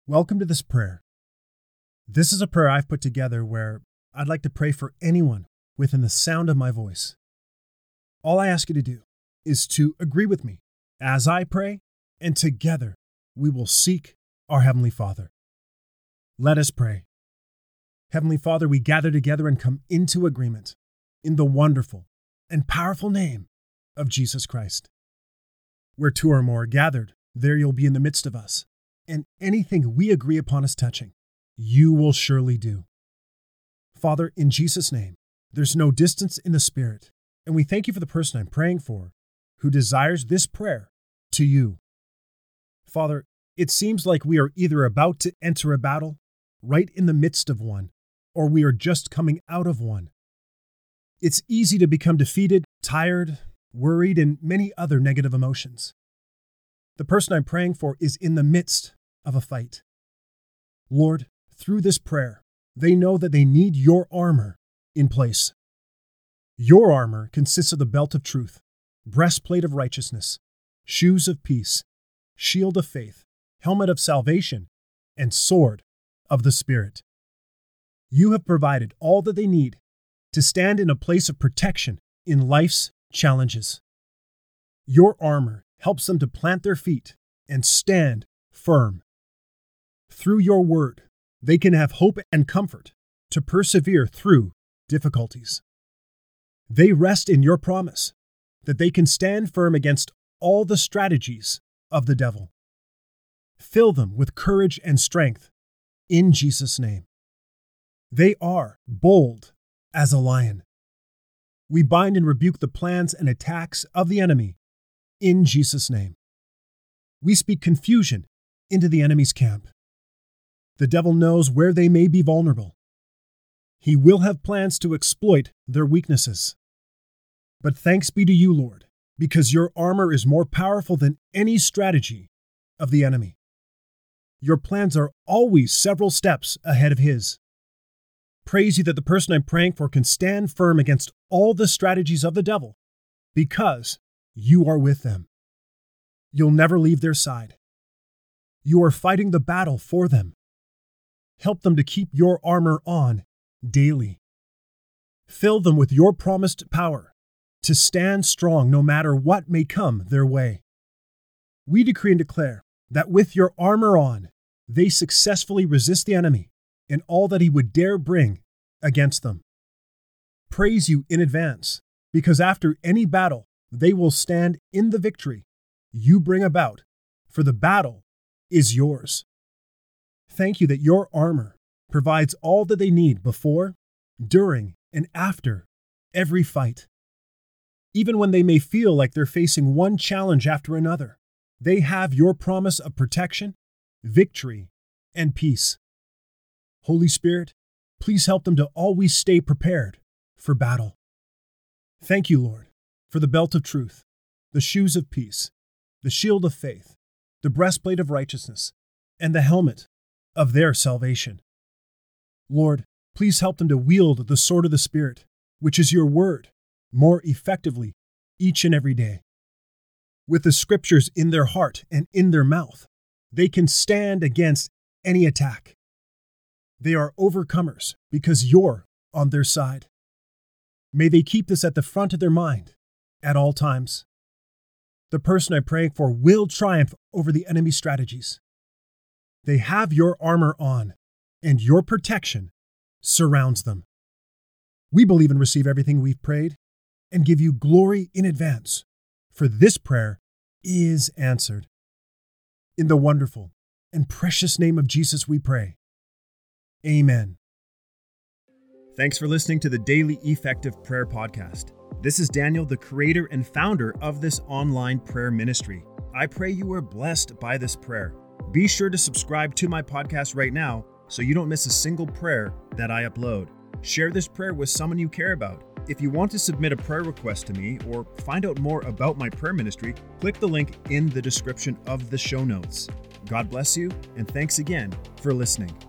Welcome to this prayer. This is a prayer I've put together where I'd like to pray for anyone within the sound of my voice. All I ask you to do is to agree with me as I pray, and together we will seek our Heavenly Father. Let us pray. Heavenly Father, we gather together and come into agreement in the wonderful and powerful name of Jesus Christ. Where two or more are gathered, there you'll be in the midst of us. And anything we agree upon as touching, you will surely do. Father, in Jesus' name, there's no distance in the Spirit, and we thank you for the person I'm praying for who desires this prayer to you. Father, it seems like we are either about to enter a battle, right in the midst of one, or we are just coming out of one. It's easy to become defeated, tired, worried, and many other negative emotions. The person I'm praying for is in the midst of a fight. Lord, through this prayer, they know that they need your armor in place. Your armor consists of the belt of truth, breastplate of righteousness, shoes of peace, shield of faith, helmet of salvation, and sword of the Spirit. You have provided all that they need to stand in a place of protection in life's challenges. Your armor helps them to plant their feet and stand firm. Through your word, they can have hope and comfort to persevere through difficulties. They rest in your promise that they can stand firm against all the strategies of the devil. Fill them with courage and strength in Jesus' name. They are bold as a lion. We bind and rebuke the plans and attacks of the enemy in Jesus' name. We speak confusion into the enemy's camp. The devil knows where they may be vulnerable. He will have plans to exploit their weaknesses. But thanks be to you, Lord, because your armor is more powerful than any strategy of the enemy. Your plans are always several steps ahead of his. Praise you that the person I'm praying for can stand firm against all the strategies of the devil because you are with them. You'll never leave their side. You are fighting the battle for them. Help them to keep your armor on daily. Fill them with your promised power to stand strong no matter what may come their way. We decree and declare that with your armor on, they successfully resist the enemy and all that he would dare bring against them. Praise you in advance, because after any battle, they will stand in the victory you bring about, for the battle is yours. Thank you that your armor provides all that they need before, during, and after every fight. Even when they may feel like they're facing one challenge after another, they have your promise of protection, victory, and peace. Holy Spirit, please help them to always stay prepared for battle. Thank you, Lord, for the belt of truth, the shoes of peace, the shield of faith, the breastplate of righteousness, and the helmet of their salvation. Lord, please help them to wield the sword of the Spirit, which is your word, more effectively each and every day. With the scriptures in their heart and in their mouth, they can stand against any attack. They are overcomers because you're on their side. May they keep this at the front of their mind at all times. The person I'm praying for will triumph over the enemy's strategies. They have your armor on, and your protection surrounds them. We believe and receive everything we've prayed and give you glory in advance, for this prayer is answered. In the wonderful and precious name of Jesus we pray. Amen. Thanks for listening to the Daily Effective Prayer Podcast. This is Daniel, the creator and founder of this online prayer ministry. I pray you are blessed by this prayer. Be sure to subscribe to my podcast right now so you don't miss a single prayer that I upload. Share this prayer with someone you care about. If you want to submit a prayer request to me or find out more about my prayer ministry, click the link in the description of the show notes. God bless you, and thanks again for listening.